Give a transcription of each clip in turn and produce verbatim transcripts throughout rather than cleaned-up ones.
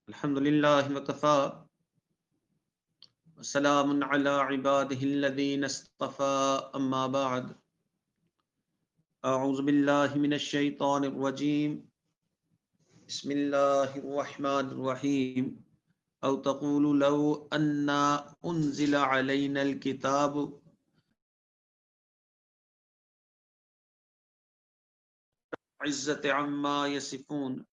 الحمد لله وكفى وسلام على عباده الذين اصطفى أما بعد أعوذ بالله من الشيطان الرجيم بسم الله الرحمن الرحيم أو تقول لو أن أنزل علينا الكتاب عزة عما يصفون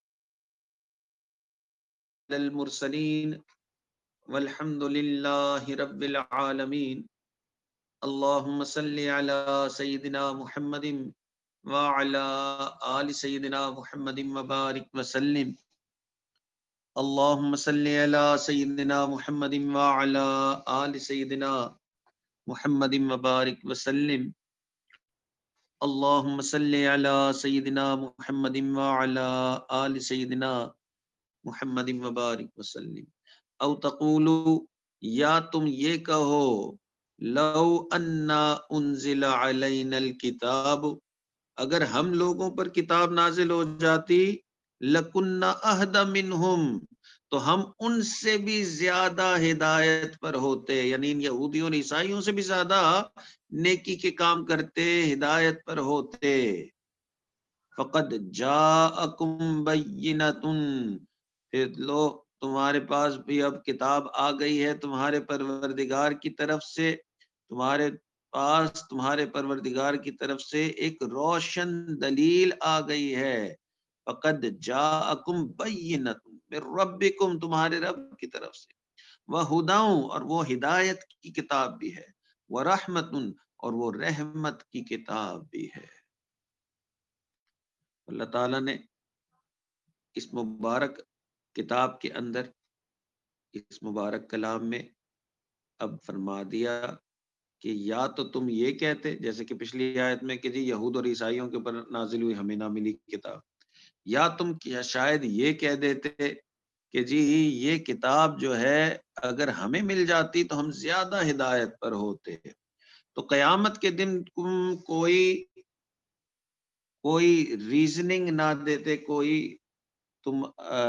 للمرسلين والحمد لله رب العالمين اللهم صل على سيدنا محمد وعلى آل سيدنا محمد وبارك وسلم اللهم صل على سيدنا محمد وعلى آل سيدنا محمد وبارك وسلم اللهم صل على سيدنا محمد وعلى آل سيدنا محمد وبارک وسلم او تقولوا یا تم یہ کہو لو انا انزل علینا الکتاب اگر ہم لوگوں پر کتاب نازل ہو جاتی لکنا اہدی منہم تو ہم ان سے بھی زیادہ ہدایت پر ہوتے، یعنی ان یہودیوں اور عیسائیوں سے بھی زیادہ نیکی کے کام کرتے، ہدایت پر ہوتے۔ فقد جاءکم بینۃ پھر لو تمہارے پاس بھی اب کتاب آ گئی ہے تمہارے پروردگار کی طرف سے، تمہارے پاس تمہارے پروردگار کی طرف سے ایک روشن دلیل آ گئی ہے۔ فقد جاءکم بینۃ من ربکم تمہارے رب کی طرف سے، وہدی اور وہ ہدایت کی کتاب بھی ہے، ورحمۃ اور وہ رحمت کی کتاب بھی ہے۔ اللہ تعالیٰ نے اس مبارک کتاب کے اندر اس مبارک کلام میں اب فرما دیا کہ یا تو تم یہ کہتے، جیسے کہ پچھلی آیت میں کہ جی یہود اور عیسائیوں کے اوپر نازل ہوئی ہمیں نہ ملی کتاب، یا تم کیا شاید یہ کہہ دیتے کہ جی یہ کتاب جو ہے اگر ہمیں مل جاتی تو ہم زیادہ ہدایت پر ہوتے۔ تو قیامت کے دن تم کوئی کوئی ریزننگ نہ دیتے، کوئی تم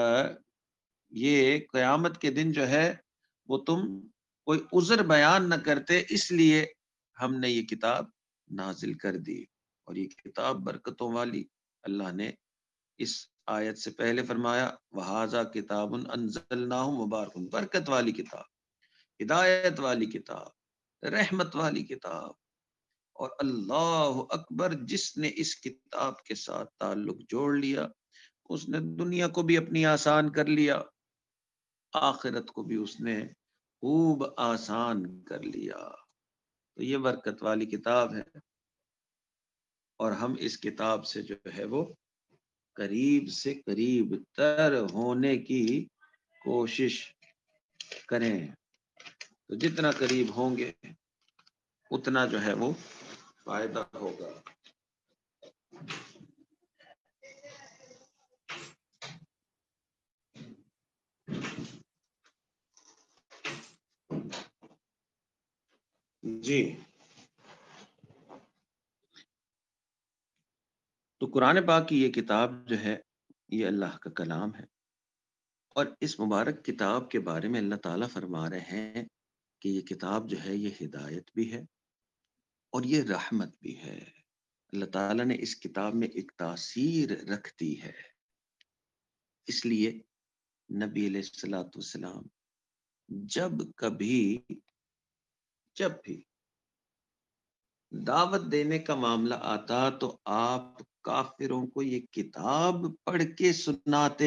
یہ قیامت کے دن جو ہے وہ تم کوئی عذر بیان نہ کرتے، اس لیے ہم نے یہ کتاب نازل کر دی۔ اور یہ کتاب برکتوں والی، اللہ نے اس آیت سے پہلے فرمایا وَهَذَا كِتَابٌ أَنزَلْنَاهُ مُبَارَكٌ، برکت والی کتاب، ہدایت والی کتاب، رحمت والی کتاب۔ اور اللہ اکبر، جس نے اس کتاب کے ساتھ تعلق جوڑ لیا اس نے دنیا کو بھی اپنی آسان کر لیا، آخرت کو بھی اس نے خوب آسان کر لیا۔ تو یہ برکت والی کتاب ہے، اور ہم اس کتاب سے جو ہے وہ قریب سے قریب تر ہونے کی کوشش کریں۔ تو جتنا قریب ہوں گے اتنا جو ہے وہ فائدہ ہوگا۔ جی، تو قرآن پاک کی یہ کتاب جو ہے یہ اللہ کا کلام ہے، اور اس مبارک کتاب کے بارے میں اللہ تعالیٰ فرما رہے ہیں کہ یہ کتاب جو ہے یہ ہدایت بھی ہے اور یہ رحمت بھی ہے۔ اللہ تعالیٰ نے اس کتاب میں ایک تاثیر رکھ دی ہے، اس لیے نبی علیہ الصلوۃ والسلام جب کبھی جب بھی دعوت دینے کا معاملہ آتا تو آپ کافروں کو یہ کتاب پڑھ کے سناتے،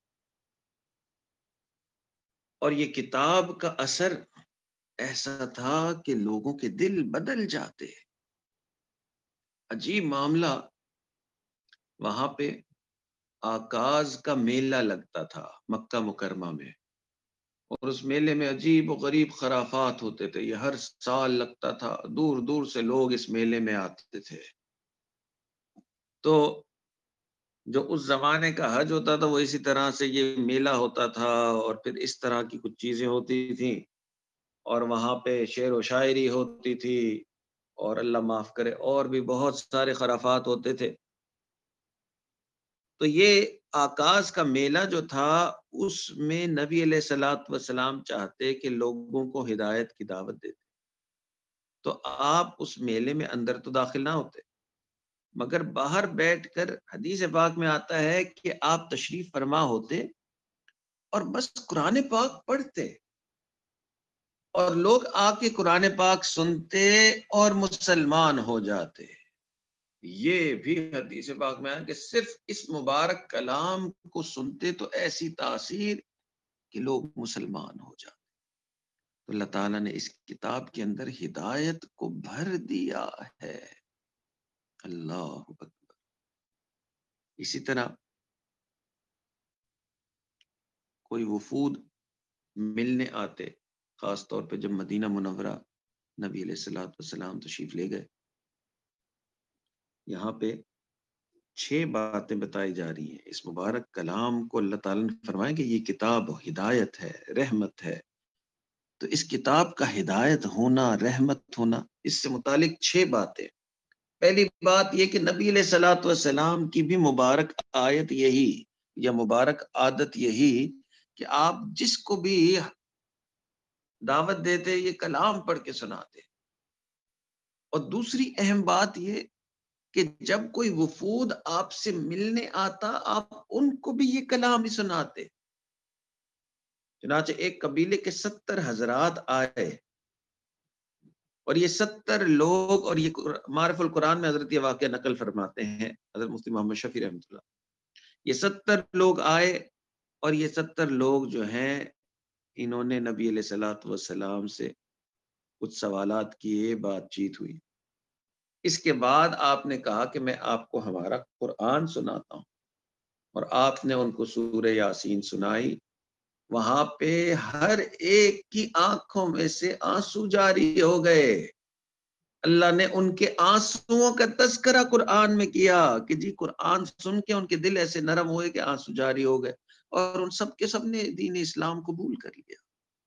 اور یہ کتاب کا اثر ایسا تھا کہ لوگوں کے دل بدل جاتے۔ عجیب معاملہ، وہاں پہ آکاز کا میلہ لگتا تھا مکہ مکرمہ میں، اور اس میلے میں عجیب و غریب خرافات ہوتے تھے، یہ ہر سال لگتا تھا، دور دور سے لوگ اس میلے میں آتے تھے۔ تو جو اس زمانے کا حج ہوتا تھا وہ اسی طرح سے یہ میلہ ہوتا تھا، اور پھر اس طرح کی کچھ چیزیں ہوتی تھیں، اور وہاں پہ شعر و شاعری ہوتی تھی، اور اللہ معاف کرے اور بھی بہت سارے خرافات ہوتے تھے۔ تو یہ آغاز کا میلہ جو تھا اس میں نبی علیہ الصلوۃ والسلام چاہتے کہ لوگوں کو ہدایت کی دعوت دیتے، تو آپ اس میلے میں اندر تو داخل نہ ہوتے، مگر باہر بیٹھ کر حدیث پاک میں آتا ہے کہ آپ تشریف فرما ہوتے اور بس قرآن پاک پڑھتے، اور لوگ آ کے قرآن پاک سنتے اور مسلمان ہو جاتے۔ یہ بھی حدیث پاک میں ہے کہ صرف اس مبارک کلام کو سنتے تو ایسی تاثیر کہ لوگ مسلمان ہو جاتے۔ تو اللہ تعالیٰ نے اس کتاب کے اندر ہدایت کو بھر دیا ہے۔ اللہ اکبر۔ اسی طرح کوئی وفود ملنے آتے، خاص طور پہ جب مدینہ منورہ نبی علیہ الصلوۃ والسلام تشریف لے گئے، یہاں پہ چھ باتیں بتائی جا رہی ہیں۔ اس مبارک کلام کو اللہ تعالیٰ نے فرمایا کہ یہ کتاب ہدایت ہے، رحمت ہے۔ تو اس کتاب کا ہدایت ہونا، رحمت ہونا، اس سے متعلق چھ باتیں۔ پہلی بات یہ کہ نبی علیہ الصلوۃ والسلام کی بھی مبارک آیت یہی یا مبارک عادت یہی کہ آپ جس کو بھی دعوت دیتے یہ کلام پڑھ کے سناتے۔ اور دوسری اہم بات یہ کہ جب کوئی وفود آپ سے ملنے آتا آپ ان کو بھی یہ کلام ہی سناتے۔ چنانچہ ایک قبیلے کے ستر حضرات آئے، اور یہ ستر لوگ، اور یہ معرف القرآن میں حضرت یہ واقعہ نقل فرماتے ہیں حضرت مفتی محمد شفیع رحمۃ اللہ، یہ ستر لوگ آئے اور یہ ستر لوگ جو ہیں انہوں نے نبی علیہ الصلوۃ والسلام سے کچھ سوالات کیے، بات چیت ہوئی۔ اس کے بعد آپ نے کہا کہ میں آپ کو ہمارا قرآن سناتا ہوں، اور آپ نے ان کو سورہ یاسین سنائی۔ وہاں پہ ہر ایک کی آنکھوں میں سے آنسو جاری ہو گئے۔ اللہ نے ان کے آنسوؤں کا تذکرہ قرآن میں کیا کہ جی قرآن سن کے ان کے دل ایسے نرم ہوئے کہ آنسو جاری ہو گئے، اور ان سب کے سب نے دین اسلام قبول کر لیا۔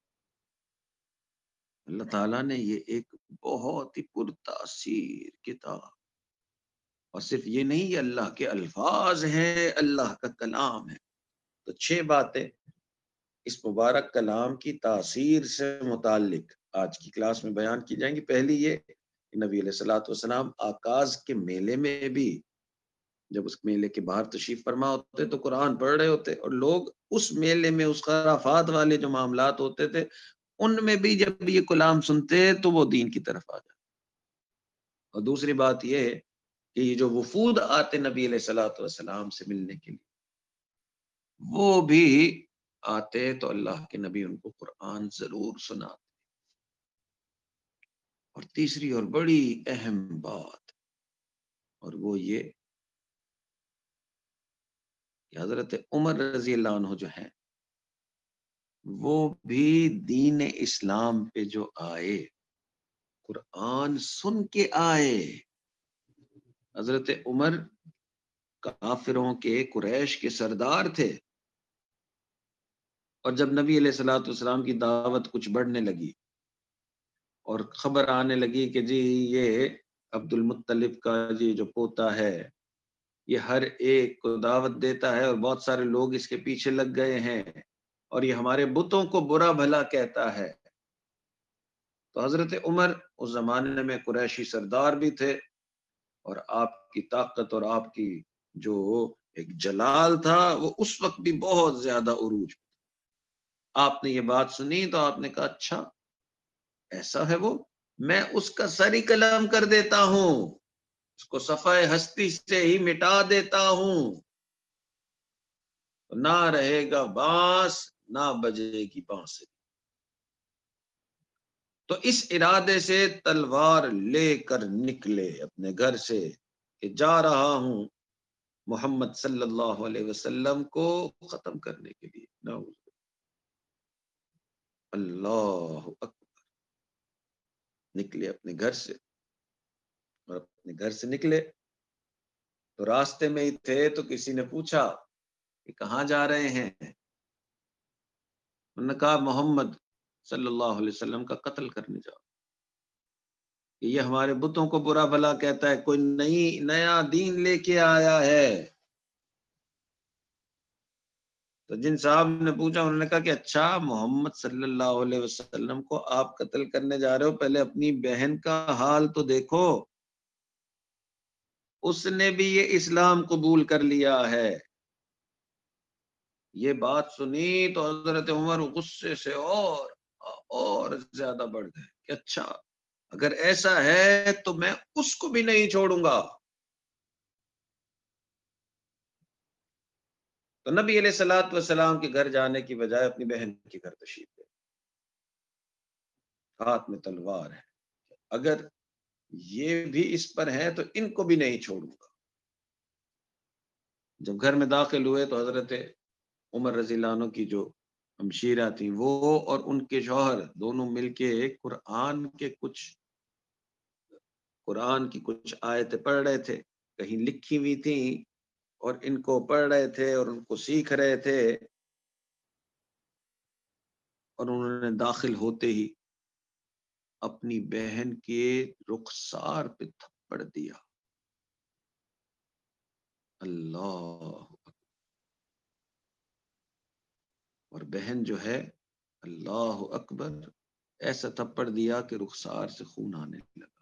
اللہ تعالیٰ نے یہ ایک بہت ہی پرتاثیر کتاب، اور صرف یہ نہیں، یہ اللہ کے الفاظ ہیں، اللہ کا کلام ہے۔ تو چھ باتیں اس مبارک کلام کی تاثیر سے متعلق آج کی کلاس میں بیان کی جائیں گی۔ پہلی یہ کہ نبی علیہ الصلوۃ والسلام آغاز کے میلے میں بھی جب اس میلے کے باہر تشریف فرما ہوتے تو قرآن پڑھ رہے ہوتے، اور لوگ اس میلے میں اس خرافات والے جو معاملات ہوتے تھے ان میں بھی جب یہ کلام سنتے تو وہ دین کی طرف آ جاتے۔ اور دوسری بات یہ ہے کہ یہ جو وفود آتے نبی علیہ الصلوۃ والسلام سے ملنے کے لیے، وہ بھی آتے تو اللہ کے نبی ان کو قرآن ضرور سناتے۔ اور تیسری اور بڑی اہم بات، اور وہ یہ کہ حضرت عمر رضی اللہ عنہ جو ہیں وہ بھی دین اسلام پہ جو آئے، قرآن سن کے آئے۔ حضرت عمر کافروں کے، قریش کے سردار تھے، اور جب نبی علیہ الصلوۃ والسلام کی دعوت کچھ بڑھنے لگی اور خبر آنے لگی کہ جی یہ عبد المطلب کا جی جو پوتا ہے یہ ہر ایک کو دعوت دیتا ہے، اور بہت سارے لوگ اس کے پیچھے لگ گئے ہیں، اور یہ ہمارے بتوں کو برا بھلا کہتا ہے، تو حضرت عمر اس زمانے میں قریشی سردار بھی تھے، اور آپ کی طاقت اور آپ کی جو ایک جلال تھا وہ اس وقت بھی بہت زیادہ عروج۔ آپ نے یہ بات سنی تو آپ نے کہا اچھا ایسا ہے وہ، میں اس کا سر ہی قلم کر دیتا ہوں، اس کو صفحہ ہستی سے ہی مٹا دیتا ہوں، نہ رہے گا بانس نہ بجے گی بانسری۔ تو اس ارادے سے تلوار لے کر نکلے اپنے گھر سے کہ جا رہا ہوں محمد صلی اللہ علیہ وسلم کو ختم کرنے کے لیے۔ اللہ اکبر۔ نکلے اپنے گھر سے، اور اپنے گھر سے نکلے تو راستے میں ہی تھے تو کسی نے پوچھا کہ کہاں جا رہے ہیں؟ انہوں نے کہا محمد صلی اللہ علیہ وسلم کا قتل کرنے جاؤ، یہ ہمارے بتوں کو برا بھلا کہتا ہے، کوئی نئی نیا دین لے کے آیا ہے۔ تو جن صاحب نے پوچھا انہوں نے کہا کہ اچھا محمد صلی اللہ علیہ وسلم کو آپ قتل کرنے جا رہے ہو، پہلے اپنی بہن کا حال تو دیکھو، اس نے بھی یہ اسلام قبول کر لیا ہے۔ یہ بات سنی تو حضرت عمر غصے سے اور اور زیادہ بڑھ گئے کہ اچھا اگر ایسا ہے تو میں اس کو بھی نہیں چھوڑوں گا۔ تو نبی علیہ الصلوۃ والسلام کے گھر جانے کی بجائے اپنی بہن کے گھر تشریف لے، ہاتھ میں تلوار ہے، اگر یہ بھی اس پر ہے تو ان کو بھی نہیں چھوڑوں گا۔ جب گھر میں داخل ہوئے تو حضرت عمر رضی اللہ عنہ کی جو ہمشیرہ تھیں وہ اور ان کے شوہر دونوں مل کے قرآن کے کچھ قرآن کی کچھ آیتیں پڑھ رہے تھے، کہیں لکھی ہوئی تھیں اور ان کو پڑھ رہے تھے اور ان کو سیکھ رہے تھے، اور انہوں نے داخل ہوتے ہی اپنی بہن کے رخسار پہ تھپڑ دیا۔ اللہ، اور بہن جو ہے اللہ اکبر ایسا تھپڑ دیا کہ رخسار سے خون آنے لگا،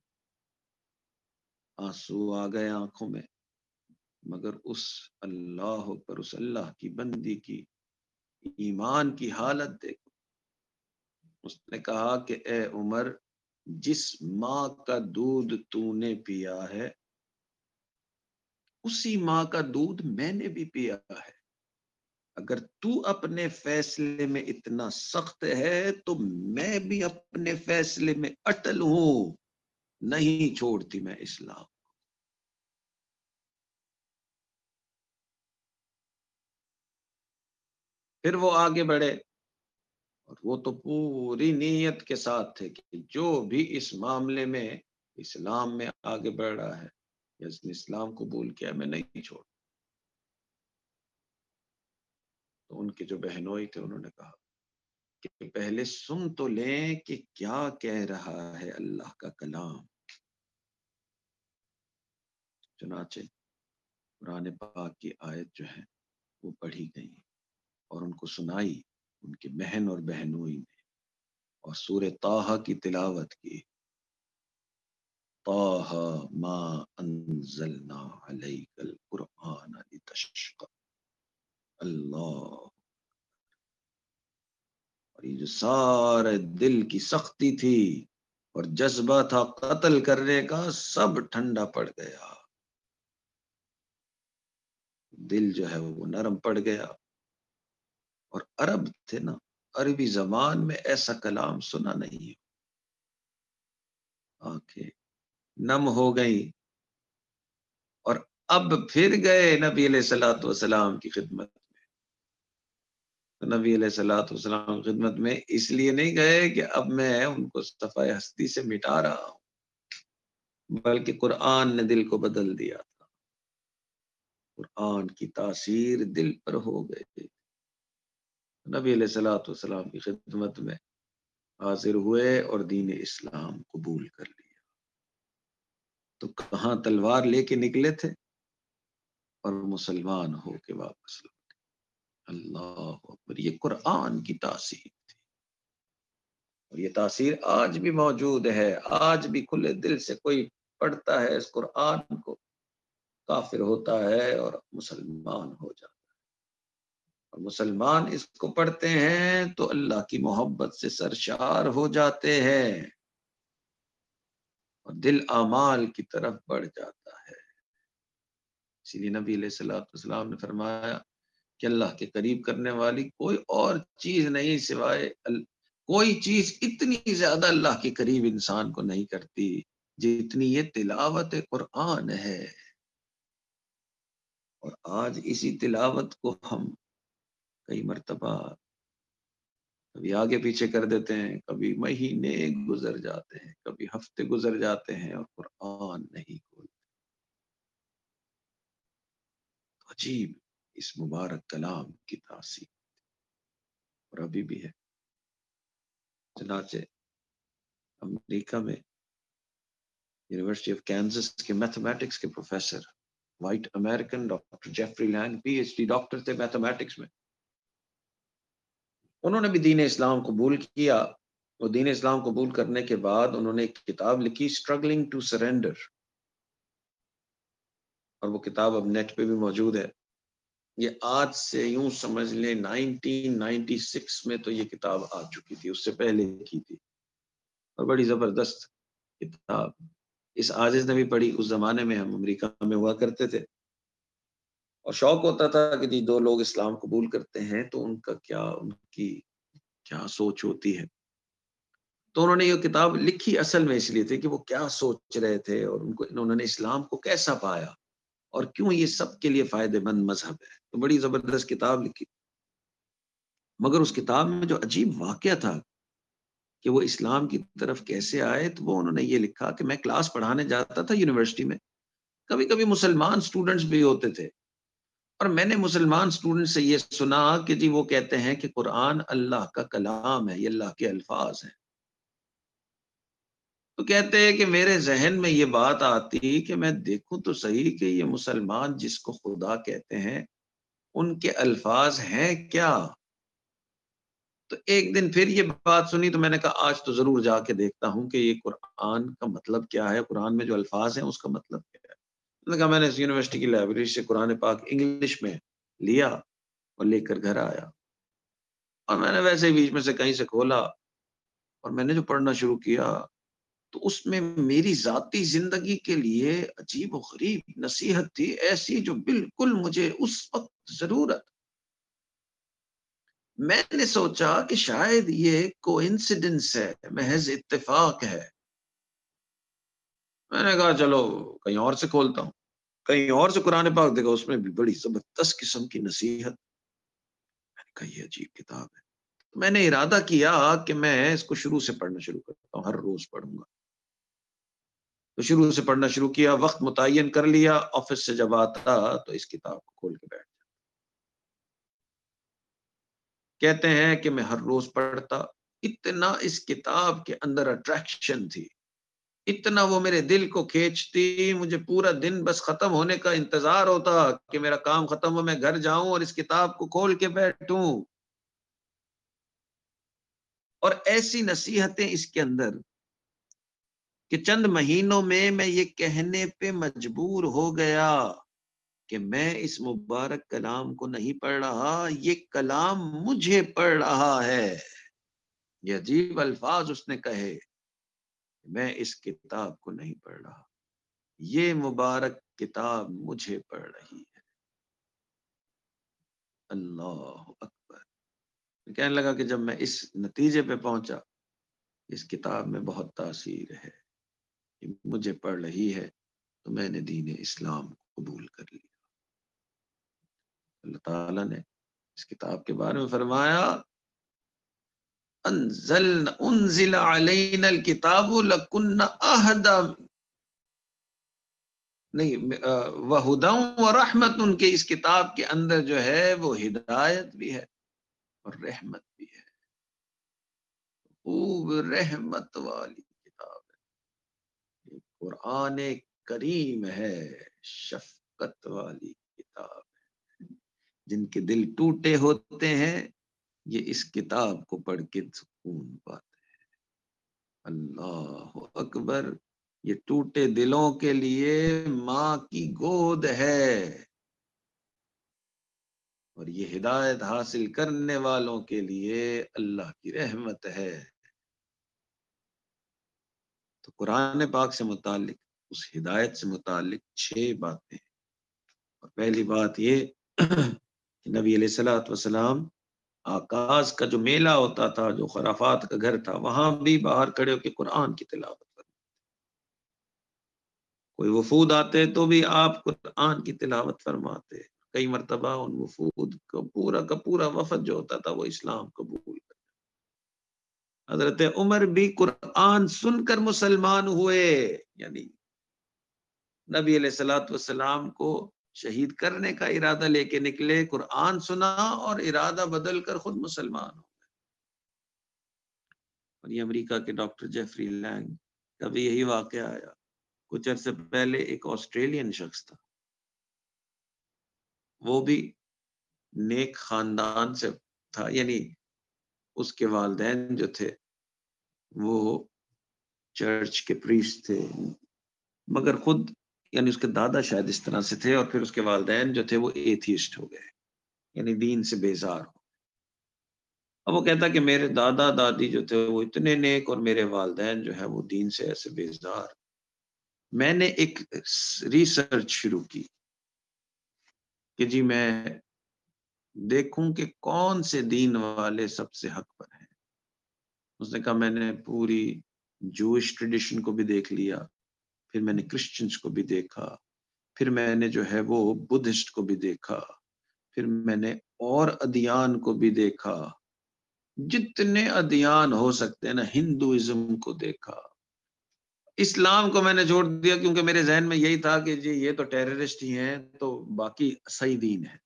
آنسو آ گئے آنکھوں میں، مگر اس اللہ پر اس اللہ کی بندی کی ایمان کی حالت دیکھو۔ اس نے کہا کہ اے عمر، جس ماں کا دودھ تو نے پیا ہے اسی ماں کا دودھ میں نے بھی پیا ہے، اگر تو اپنے فیصلے میں اتنا سخت ہے تو میں بھی اپنے فیصلے میں اٹل ہوں، نہیں چھوڑتی میں اسلام۔ پھر وہ آگے بڑھے اور وہ تو پوری نیت کے ساتھ تھے کہ جو بھی اس معاملے میں اسلام میں آگے بڑھ رہا ہے یا اس نے اسلام قبول کیا میں نہیں چھوڑ۔ تو ان کے جو بہنوئی تھے انہوں نے کہا کہ پہلے سن تو لیں کہ کیا کہہ رہا ہے اللہ کا کلام۔ چنانچہ قرآن پاک کی آیت جو ہے وہ پڑھی گئی اور ان کو سنائی ان کے بہن اور بہنوئی نے، اور سورہ طٰہٰ کی تلاوت کی، طٰہٰ ما انزلنا علیک القرآن لتشقى۔ اللہ، اور یہ جو سارے دل کی سختی تھی اور جذبہ تھا قتل کرنے کا سب ٹھنڈا پڑ گیا، دل جو ہے وہ نرم پڑ گیا۔ اور عرب تھے نا، عربی زبان میں ایسا کلام سنا نہیں ہے، آنکھیں نم ہو گئی، اور اب پھر گئے نبی علیہ الصلوۃ والسلام کی خدمت میں۔ تو نبی علیہ الصلوۃ والسلام کی خدمت میں اس لیے نہیں گئے کہ اب میں ان کو صفحہ ہستی سے مٹا رہا ہوں، بلکہ قرآن نے دل کو بدل دیا تھا، قرآن کی تاثیر دل پر ہو گئی۔ نبی علیہ الصلوۃ والسلام کی خدمت میں حاضر ہوئے اور دین اسلام قبول کر لیا۔ تو کہاں تلوار لے کے نکلے تھے اور مسلمان ہو کے واپس لوٹے۔ اللہ اکبر، یہ قرآن کی تاثیر تھی، اور یہ تاثیر آج بھی موجود ہے۔ آج بھی کھلے دل سے کوئی پڑھتا ہے اس قرآن کو، کافر ہوتا ہے اور مسلمان ہو جاتا ہے، اور مسلمان اس کو پڑھتے ہیں تو اللہ کی محبت سے سرشار ہو جاتے ہیں اور دل اعمال کی طرف بڑھ جاتا ہے۔ اسی لیے نبی علیہ الصلوۃ والسلام نے فرمایا کہ اللہ کے قریب کرنے والی کوئی اور چیز نہیں سوائے ال... کوئی چیز اتنی زیادہ اللہ کے قریب انسان کو نہیں کرتی جتنی یہ تلاوت قرآن ہے۔ اور آج اسی تلاوت کو ہم کئی مرتبہ کبھی آگے پیچھے کر دیتے ہیں، کبھی مہینے گزر جاتے ہیں، کبھی ہفتے گزر جاتے ہیں اور قرآن نہیں کھولتے۔ عجیب اس مبارک کلام کی تاثیر، اور ابھی بھی ہے۔ چنانچہ امریکہ میں یونیورسٹی آف کینزس کے میتھمیٹکس کے professor, white American doctor Jeffrey Lang, P H D doctor تھے میتھمیٹکس میں، انہوں نے بھی دین اسلام قبول کیا، اور دین اسلام قبول کرنے کے بعد انہوں نے ایک کتاب لکھی اسٹرگلنگ ٹو سرینڈر، اور وہ کتاب اب نیٹ پہ بھی موجود ہے۔ یہ آج سے یوں سمجھ لیں نائنٹین نائنٹی سکس میں تو یہ کتاب آ چکی تھی، اس سے پہلے کی تھی، اور بڑی زبردست کتاب۔ اس عاجز نے بھی پڑھی، اس زمانے میں ہم امریکہ میں ہوا کرتے تھے، اور شوق ہوتا تھا کہ جی دو لوگ اسلام قبول کرتے ہیں تو ان کا کیا، ان کی کیا سوچ ہوتی ہے۔ تو انہوں نے یہ کتاب لکھی اصل میں اس لیے تھی کہ وہ کیا سوچ رہے تھے، اور ان کو انہوں نے اسلام کو کیسا پایا، اور کیوں یہ سب کے لیے فائدہ مند مذہب ہے۔ تو بڑی زبردست کتاب لکھی، مگر اس کتاب میں جو عجیب واقعہ تھا کہ وہ اسلام کی طرف کیسے آئے، تو وہ انہوں نے یہ لکھا کہ میں کلاس پڑھانے جاتا تھا یونیورسٹی میں، کبھی کبھی مسلمان سٹوڈنٹس بھی ہوتے تھے، اور میں نے مسلمان سٹوڈنٹ سے یہ سنا کہ جی وہ کہتے ہیں کہ قرآن اللہ کا کلام ہے، یہ اللہ کے الفاظ ہیں۔ تو کہتے ہیں کہ میرے ذہن میں یہ بات آتی کہ میں دیکھوں تو صحیح کہ یہ مسلمان جس کو خدا کہتے ہیں ان کے الفاظ ہیں کیا۔ تو ایک دن پھر یہ بات سنی تو میں نے کہا آج تو ضرور جا کے دیکھتا ہوں کہ یہ قرآن کا مطلب کیا ہے، قرآن میں جو الفاظ ہیں اس کا مطلب کیا ہے۔ میں نے کہا میں نے اس یونیورسٹی کی لائبریری سے قرآن پاک انگلش میں لیا اور لے کر گھر آیا، اور میں نے ویسے ہی بیچ میں سے کہیں سے کھولا، اور میں نے جو پڑھنا شروع کیا تو اس میں میری ذاتی زندگی کے لیے عجیب و غریب نصیحت تھی، ایسی جو بالکل مجھے اس وقت ضرورت۔ میں نے سوچا کہ شاید یہ کوئنسیڈنس ہے، محض اتفاق ہے۔ میں نے کہا چلو کہیں اور سے کھولتا ہوں، کہیں اور سے قرآن پاک دیکھا، اس میں بھی بڑی زبردست قسم کی نصیحت۔ میں نے کہا یہ عجیب کتاب ہے۔ تو میں نے ارادہ کیا کہ میں اس کو شروع سے پڑھنا شروع کرتا ہوں، ہر روز پڑھوں گا۔ تو شروع سے پڑھنا شروع کیا، وقت متعین کر لیا، آفس سے جب آتا تو اس کتاب کو کھول کے بیٹھ جاتا۔ کہتے ہیں کہ میں ہر روز پڑھتا، اتنا اس کتاب کے اندر اٹریکشن تھی، اتنا وہ میرے دل کو کھینچتی، مجھے پورا دن بس ختم ہونے کا انتظار ہوتا کہ میرا کام ختم ہو، میں گھر جاؤں اور اس کتاب کو کھول کے بیٹھوں۔ اور ایسی نصیحتیں اس کے اندر کہ چند مہینوں میں میں یہ کہنے پہ مجبور ہو گیا کہ میں اس مبارک کلام کو نہیں پڑھ رہا، یہ کلام مجھے پڑھ رہا ہے۔ یہ عجیب الفاظ اس نے کہے، میں اس کتاب کو نہیں پڑھ رہا، یہ مبارک کتاب مجھے پڑھ رہی ہے۔ اللہ اکبر۔ کہنے لگا کہ جب میں اس نتیجے پہ پہنچا، اس کتاب میں بہت تاثیر ہے، کہ مجھے پڑھ رہی ہے، تو میں نے دین اسلام قبول کر لیا۔ اللہ تعالیٰ نے اس کتاب کے بارے میں فرمایا انزل انزل علینا الکتاب لکن اہدا، نہیں وہدی ورحمت، ان کے اس کتاب کے اندر جو ہے وہ ہدایت بھی ہے اور رحمت بھی ہے، خوب رحمت والی کتاب ہے۔ یہ قرآن کریم ہے، شفقت والی کتاب ہے۔ جن کے دل ٹوٹے ہوتے ہیں یہ اس کتاب کو پڑھ کے سکون پاتے ہیں۔ اللہ اکبر۔ یہ ٹوٹے دلوں کے لیے ماں کی گود ہے، اور یہ ہدایت حاصل کرنے والوں کے لیے اللہ کی رحمت ہے۔ تو قرآن پاک سے متعلق، اس ہدایت سے متعلق چھ باتیں، اور پہلی بات یہ کہ نبی علیہ الصلوۃ والسلام آکاش کا جو میلہ ہوتا تھا، جو خرافات کا گھر تھا، وہاں بھی باہر کھڑے ہو کے قرآن کی تلاوت کرتے، کوئی وفود آتے تو بھی آپ قرآن کی تلاوت فرماتے۔ کئی مرتبہ ان وفود کا پورا کا پورا وفد جو ہوتا تھا وہ اسلام قبول کرتا۔ حضرت عمر بھی قرآن سن کر مسلمان ہوئے، یعنی نبی علیہ الصلوۃ والسلام کو شہید کرنے کا ارادہ لے کے نکلے، قرآن سنا اور ارادہ بدل کر خود مسلمان ہو۔ اور یہ امریکہ کے ڈاکٹر جیفری لینگ کا بھی یہی واقعہ آیا۔ کچھ عرصے پہلے ایک آسٹریلین شخص تھا، وہ بھی نیک خاندان سے تھا، یعنی اس کے والدین جو تھے وہ چرچ کے پریسٹ تھے، مگر خود یعنی اس کے دادا شاید اس طرح سے تھے، اور پھر اس کے والدین جو تھے وہ ایتھیسٹ ہو گئے، یعنی دین سے بیزار ہو۔ اب وہ کہتا کہ میرے دادا دادی جو تھے وہ اتنے نیک، اور میرے والدین جو ہے وہ دین سے ایسے بیزار۔ میں نے ایک ریسرچ شروع کی کہ جی میں دیکھوں کہ کون سے دین والے سب سے حق پر ہیں۔ اس نے کہا میں نے پوری جوئش ٹریڈیشن کو بھی دیکھ لیا، پھر میں نے کرسچنز کو بھی دیکھا، پھر میں نے جو ہے وہ بدھسٹ کو بھی دیکھا، پھر میں نے اور ادیان کو بھی دیکھا، جتنے ادیان ہو سکتے ہیں نا، ہندوازم کو دیکھا، اسلام کو میں نے چھوڑ دیا کیونکہ میرے ذہن میں یہی تھا کہ جی یہ تو ٹیررسٹ ہی ہیں، تو باقی صحیح دین ہے۔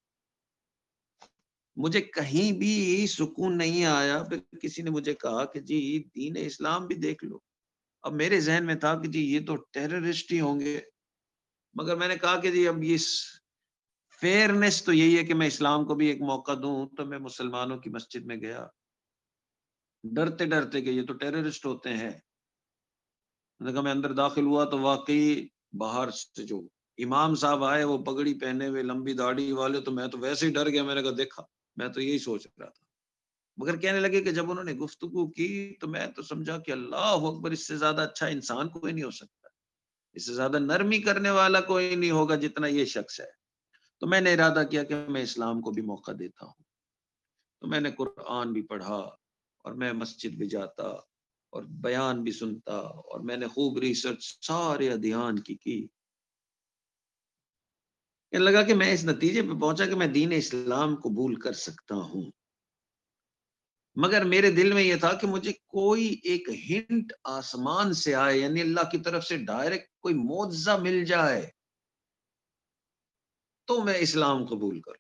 مجھے کہیں بھی سکون نہیں آیا، پھر کسی نے مجھے کہا کہ جی دین اسلام بھی دیکھ لو۔ اب میرے ذہن میں تھا کہ جی یہ تو ٹیررسٹ ہی ہوں گے، مگر میں نے کہا کہ جی اب یہ فیئرنیس تو یہی ہے کہ میں اسلام کو بھی ایک موقع دوں، تو میں مسلمانوں کی مسجد میں گیا، ڈرتے ڈرتے کہ یہ تو ٹیررسٹ ہوتے ہیں۔ میں نے کہا میں اندر داخل ہوا تو واقعی باہر سے جو امام صاحب آئے وہ پگڑی پہنے ہوئے لمبی داڑھی والے، تو میں تو ویسے ہی ڈر گیا۔ میں نے کہا دیکھا، میں تو یہی سوچ رہا تھا، مگر کہنے لگے کہ جب انہوں نے گفتگو کی تو میں تو سمجھا کہ اللہ اکبر، اس سے زیادہ اچھا انسان کوئی نہیں ہو سکتا، اس سے زیادہ نرمی کرنے والا کوئی نہیں ہوگا جتنا یہ شخص ہے۔ تو میں نے ارادہ کیا کہ میں اسلام کو بھی موقع دیتا ہوں، تو میں نے قرآن بھی پڑھا، اور میں مسجد بھی جاتا، اور بیان بھی سنتا، اور میں نے خوب ریسرچ سارے ادیان کی کی۔ کہنے لگا کہ میں اس نتیجے پہ پہنچا کہ میں دین اسلام قبول کر سکتا ہوں، مگر میرے دل میں یہ تھا کہ مجھے کوئی ایک ہنٹ آسمان سے آئے، یعنی اللہ کی طرف سے ڈائریکٹ کوئی معجزہ مل جائے تو میں اسلام قبول کروں۔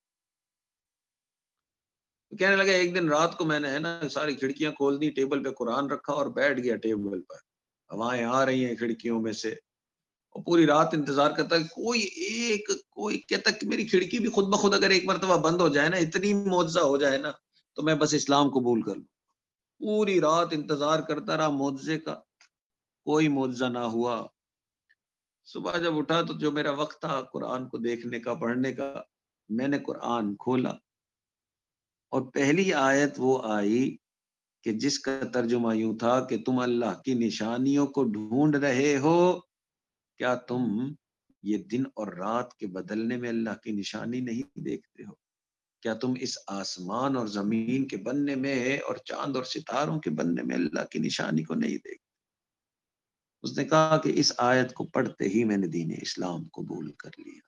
کہنے لگا ایک دن رات کو میں نے ہے نا ساری کھڑکیاں کھول دی، ٹیبل پہ قرآن رکھا اور بیٹھ گیا ٹیبل پر، ہوائیں آ رہی ہیں کھڑکیوں میں سے، اور پوری رات انتظار کرتا ہے کوئی ایک کوئی کہتا کہ میری کھڑکی بھی خود بخود اگر ایک مرتبہ بند ہو جائے نا، اتنی معجزہ ہو جائے نا، تو میں بس اسلام قبول کر لوں۔ پوری رات انتظار کرتا رہا معجزے کا، کوئی معجزہ نہ ہوا۔ صبح جب اٹھا تو جو میرا وقت تھا قرآن کو دیکھنے کا، پڑھنے کا، میں نے قرآن کھولا، اور پہلی آیت وہ آئی کہ جس کا ترجمہ یوں تھا کہ تم اللہ کی نشانیوں کو ڈھونڈ رہے ہو، کیا تم یہ دن اور رات کے بدلنے میں اللہ کی نشانی نہیں دیکھتے ہو؟ کیا تم اس آسمان اور زمین کے بننے میں اور چاند اور ستاروں کے بننے میں اللہ کی نشانی کو نہیں دیکھتے؟ اس نے کہا کہ اس آیت کو پڑھتے ہی میں نے دین اسلام قبول کر لیا۔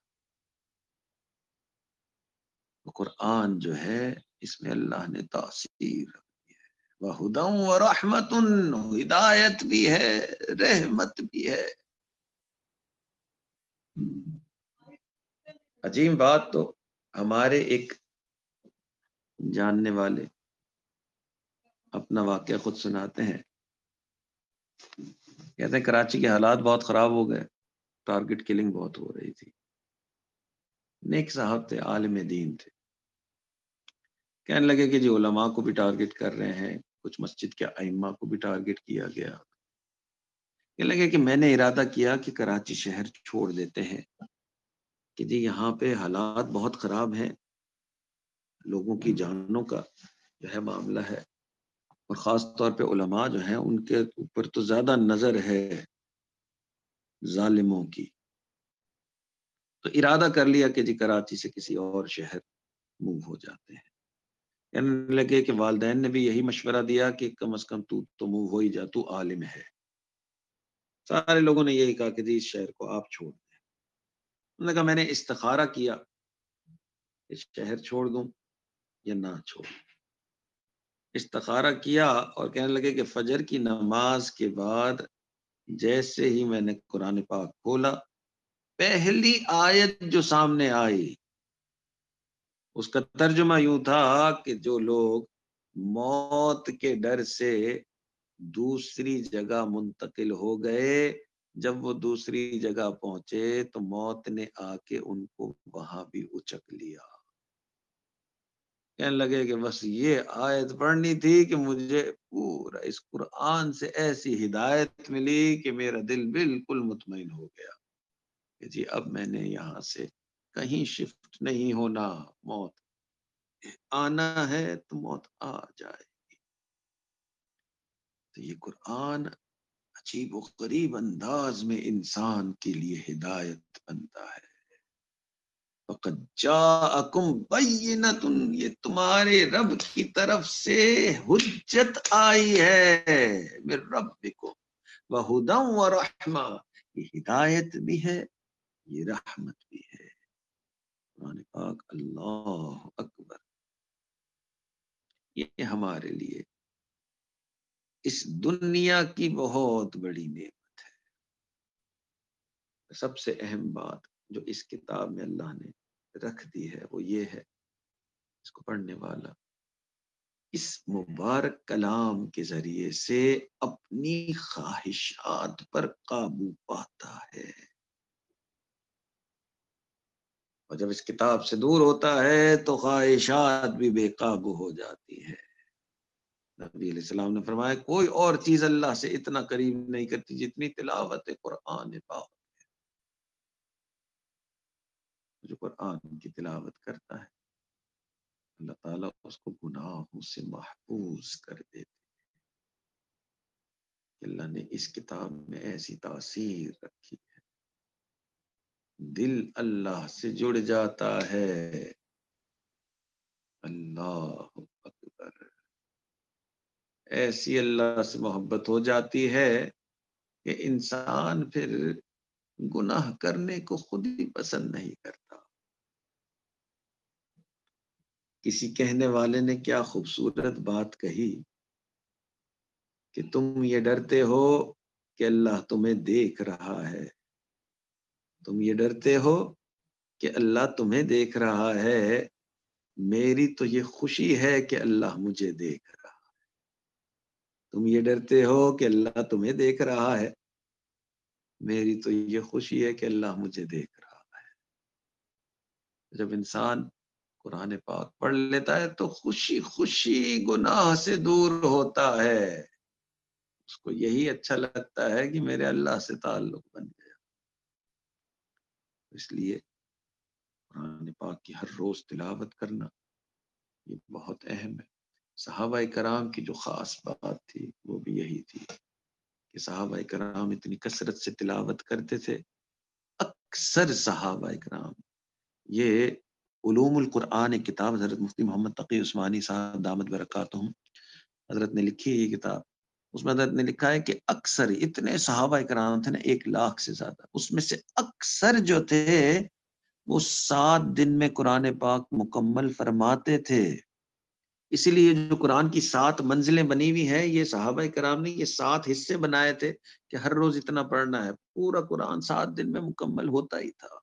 قرآن جو ہے اس میں اللہ نے تاثیر، وَهُدًى وَرَحْمَةٌ، ہدایت بھی ہے، رحمت بھی ہے۔ عجیب بات، تو ہمارے ایک جاننے والے اپنا واقعہ خود سناتے ہیں، کہتے ہیں کراچی کے حالات بہت خراب ہو گئے، ٹارگٹ کلنگ بہت ہو رہی تھی، نیک صاحب تھے، عالم دین تھے، کہنے لگے کہ جی علماء کو بھی ٹارگٹ کر رہے ہیں، کچھ مسجد کے ائمہ کو بھی ٹارگٹ کیا گیا۔ کہنے لگے کہ میں نے ارادہ کیا کہ کراچی شہر چھوڑ دیتے ہیں، کہ جی یہاں پہ حالات بہت خراب ہیں، لوگوں کی جانوں کا جو ہے معاملہ ہے، اور خاص طور پہ علماء جو ہیں ان کے اوپر تو زیادہ نظر ہے ظالموں کی۔ تو ارادہ کر لیا کہ جی کراچی سے کسی اور شہر موو ہو جاتے ہیں۔ کہنے لگے کہ والدین نے بھی یہی مشورہ دیا کہ کم از کم تو تو موو ہو ہی جا، تو عالم ہے۔ سارے لوگوں نے یہی کہا کہ جی اس شہر کو آپ چھوڑ دیں۔ انہوں نے کہا میں نے استخارہ کیا کہ شہر چھوڑ دوں یا نہ چھوڑ۔ استخارہ کیا اور کہنے لگے کہ فجر کی نماز کے بعد جیسے ہی میں نے قرآن پاک کھولا، پہلی آیت جو سامنے آئی اس کا ترجمہ یوں تھا کہ جو لوگ موت کے ڈر سے دوسری جگہ منتقل ہو گئے، جب وہ دوسری جگہ پہنچے تو موت نے آ کے ان کو وہاں بھی اچک لیا۔ کہنے لگے کہ بس یہ آیت پڑھنی تھی کہ مجھے پورا اس قرآن سے ایسی ہدایت ملی کہ میرا دل بالکل مطمئن ہو گیا کہ جی اب میں نے یہاں سے کہیں شفٹ نہیں ہونا، موت آنا ہے تو موت آ جائے۔ تو یہ قرآن عجیب و غریب انداز میں انسان کے لیے ہدایت بنتا ہے۔ فَقَدْ جَاءَكُمْ بَيِّنَةٌ، یہ تمہارے رب کی طرف سے حجت آئی ہے، مِن رَبِّكُمْ وَهُدًى وَرَحْمَةٌ، یہ ہدایت بھی ہے، یہ رحمت بھی ہے۔ قرآن پاک، اللہ اکبر، یہ ہمارے لیے اس دنیا کی بہت بڑی نعمت ہے۔ سب سے اہم بات جو اس کتاب میں اللہ نے رکھ دی ہے وہ یہ ہے، اس کو پڑھنے والا اس مبارک کلام کے ذریعے سے اپنی خواہشات پر قابو پاتا ہے، اور جب اس کتاب سے دور ہوتا ہے تو خواہشات بھی بے قابو ہو جاتی ہیں۔ نبی علیہ السلام نے فرمایا کوئی اور چیز اللہ سے اتنا قریب نہیں کرتی جتنی تلاوت قرآن پاک۔ جو قرآن کی تلاوت کرتا ہے اللہ تعالیٰ اس کو گناہوں سے محفوظ کر دیتے۔ اللہ نے اس کتاب میں ایسی تاثیر رکھی ہے، دل اللہ سے جڑ جاتا ہے۔ اللہ اکبر، ایسی اللہ سے محبت ہو جاتی ہے کہ انسان پھر گناہ کرنے کو خود ہی پسند نہیں کرتا۔ کسی کہنے والے نے کیا خوبصورت بات کہی کہ تم یہ ڈرتے ہو کہ اللہ تمہیں دیکھ رہا ہے، تم یہ ڈرتے ہو کہ اللہ تمہیں دیکھ رہا ہے، میری تو یہ خوشی ہے کہ اللہ مجھے دیکھ رہا ہے۔ تم یہ ڈرتے ہو کہ اللہ تمہیں دیکھ رہا ہے، میری تو یہ خوشی ہے کہ اللہ مجھے دیکھ رہا ہے۔ جب انسان قرآن پاک پڑھ لیتا ہے تو خوشی خوشی گناہ سے دور ہوتا ہے، اس کو یہی اچھا لگتا ہے کہ میرے اللہ سے تعلق بن گیا۔ اس لیے قرآن پاک کی ہر روز تلاوت کرنا یہ بہت اہم ہے۔ صحابہ کرام کی جو خاص بات تھی وہ بھی یہی تھی کہ صحابہ کرام اتنی کثرت سے تلاوت کرتے تھے۔ اکثر صحابہ کرام، یہ علوم القرآن ایک کتاب حضرت مفتی محمد تقی عثمانی صاحب دامت برکاتہم حضرت نے لکھی ہے، یہ کتاب، اس میں حضرت نے لکھا ہے کہ اکثر اتنے صحابہ کرام تھے نا، ایک لاکھ سے زیادہ، اس میں سے اکثر جو تھے وہ سات دن میں قرآن پاک مکمل فرماتے تھے۔ اسی لیے جو قرآن کی سات منزلیں بنی ہوئی ہیں، یہ صحابہ کرام نے یہ سات حصے بنائے تھے کہ ہر روز اتنا پڑھنا ہے، پورا قرآن سات دن میں مکمل ہوتا ہی تھا۔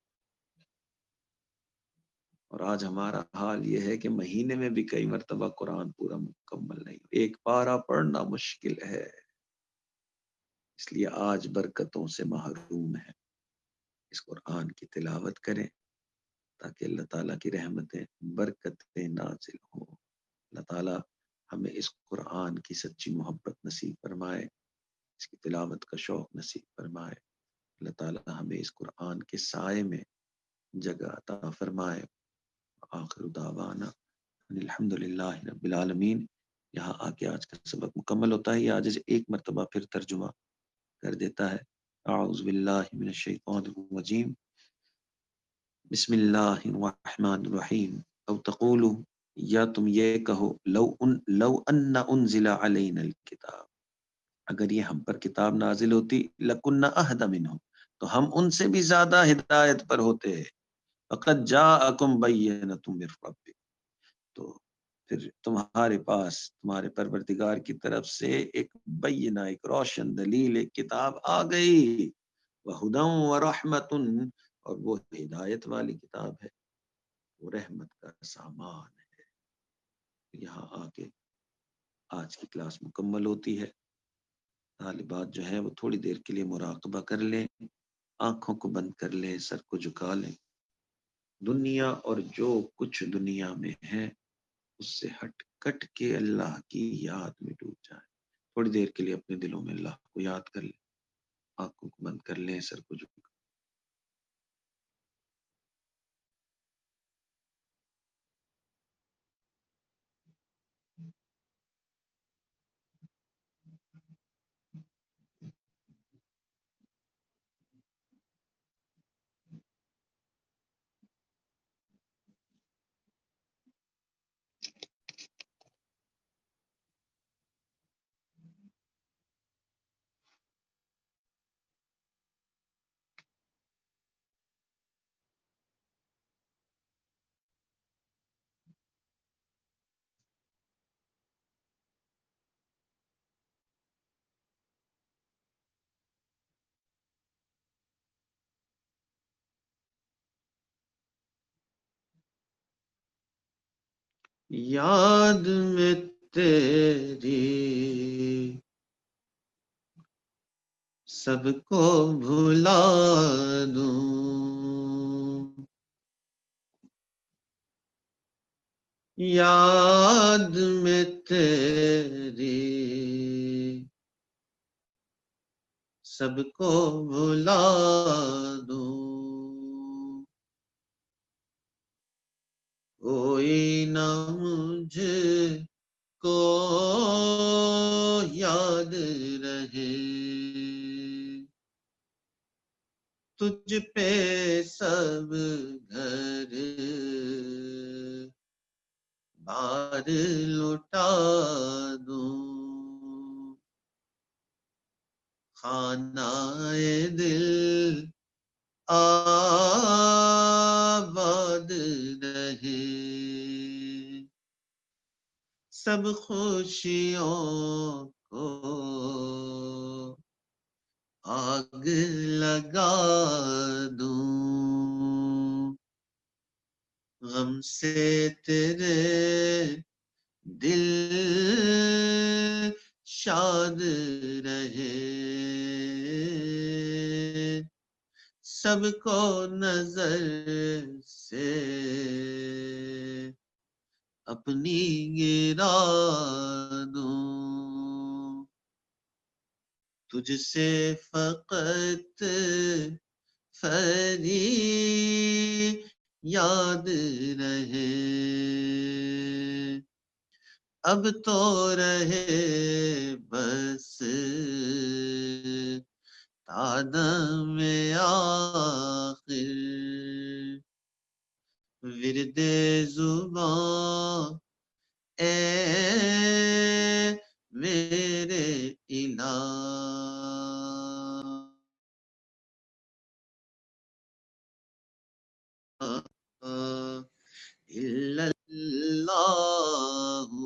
اور آج ہمارا حال یہ ہے کہ مہینے میں بھی کئی مرتبہ قرآن پورا مکمل نہیں، ایک پارہ پڑھنا مشکل ہے۔ اس لیے آج برکتوں سے محروم ہے، اس قرآن کی تلاوت کریں تاکہ اللہ تعالیٰ کی رحمتیں برکتیں نازل ہوں۔ اللہ تعالیٰ ہمیں اس قرآن کی سچی محبت نصیب فرمائے، اس کی تلاوت کا شوق نصیب فرمائے۔ اللہ تعالیٰ ہمیں اس قرآن کے سائے میں جگہ عطا فرمائے۔ آخر دعوانا ان الحمدللہ رب العالمین۔ یہاں آ کے آج کا سبق مکمل ہوتا ہے، یہ آج ایک مرتبہ پھر ترجمہ کر دیتا ہے۔ اعوذ باللہ من الشیطان الرجیم، بسم اللہ الرحمن الرحیم۔ او تقولوا، یا تم یہ کہو، لو ان لو ان انزل علینا الکتاب، اگر یہ ہم پر کتاب نازل ہوتی، لکنا اہدی منہم، تو ہم ان سے بھی زیادہ ہدایت پر ہوتے۔ فقد جاءکم بینۃ من ربکم، تو پھر تمہارے پاس تمہارے پروردگار کی طرف سے ایک بینہ، ایک روشن دلیل، ایک کتاب آ گئی۔ وہدی ورحمۃ، اور وہ ہدایت والی کتاب ہے، وہ رحمت کا سامان ہے۔ یہاں آ کے آج کی کلاس مکمل ہوتی ہے۔ طالبات جو ہے وہ تھوڑی دیر کے لیے مراقبہ کر لیں، آنکھوں کو بند کر لیں، سر کو جھکا لیں۔ دنیا اور جو کچھ دنیا میں ہے اس سے ہٹ کٹ کے اللہ کی یاد میں ڈوب جائیں. تھوڑی دیر کے لیے اپنے دلوں میں اللہ کو یاد کر لیں، آنکھوں کو بند کر لیں، سر کو جھکا. یاد میں تیری سب کو بھلا دوں، یاد میں تیری سب کو بھلا دوں، کوئی نہ مجھ کو یاد رہے، تجھ پہ سب گھر بار لوٹا دوں، خانہ دل آباد رہے، سب خوشیوں کو آگ لگا دوں، غم سے تیرے دل شاد رہے، سب کو نظر سے اپنی گرا دوں، تجھ سے فقط فریاد رہے، اب تو رہے بس تادم آخر، ورد زباں اے میرے الہ، الا اللہ،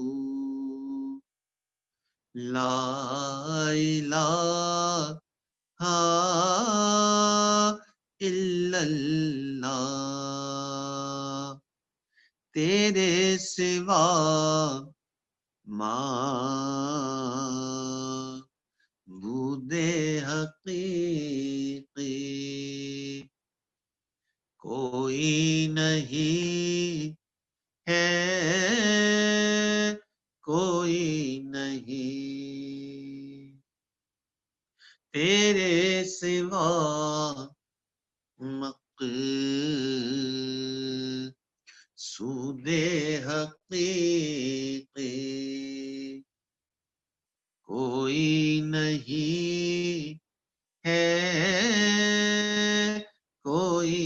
لا الہ الا اللہ، تیرے سوا معبود حقیقی کوئی نہیں ہے، کوئی نہیں تیرے سوا مقصود حقیقی کوئی نہیں ہے، کوئی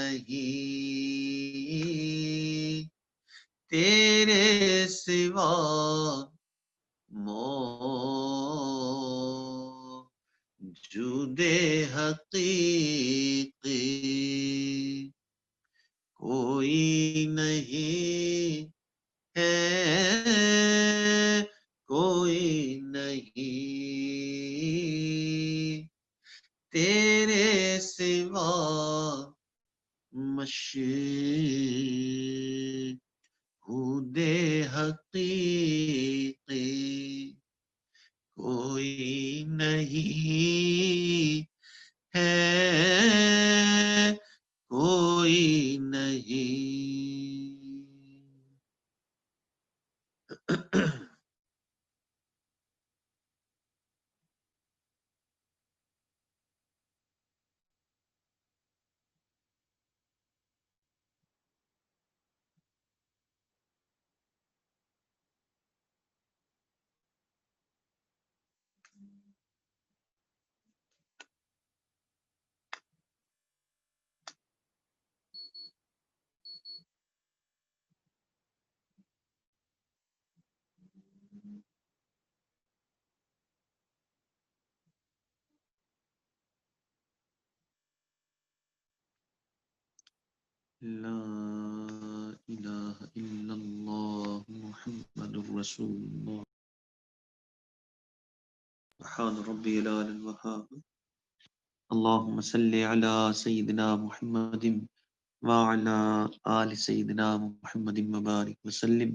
نہیں تیرے سوا موجود حقیقی کوئی نہیں ہے، کوئی نہیں تیرے سوا مشہود حقیقی کوئی نہیں ہے، کوئی نہیں. لا الہ الا اللہ محمد رسول اللہ سبحان ربی العلی الوہاب اللہم صلی علی سیدنا محمد وعلی آل سیدنا محمد مبارک وسلم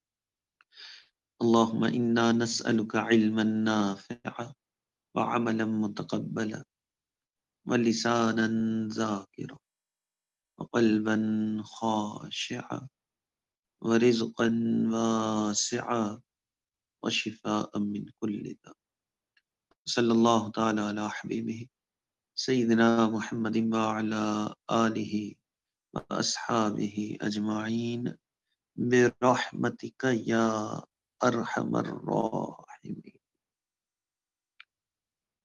اللہم انا نسألک علما نافعا وعملا متقبلا ولسانا ذاکرا وقلبا خاشعا ورزقا واسعا وشفاء من كل داء صلی اللہ تعالی علی حبیبہ سیدنا محمد وعلی آلہ واصحابہ اجمعین برحمتک یا ارحم الراحمین.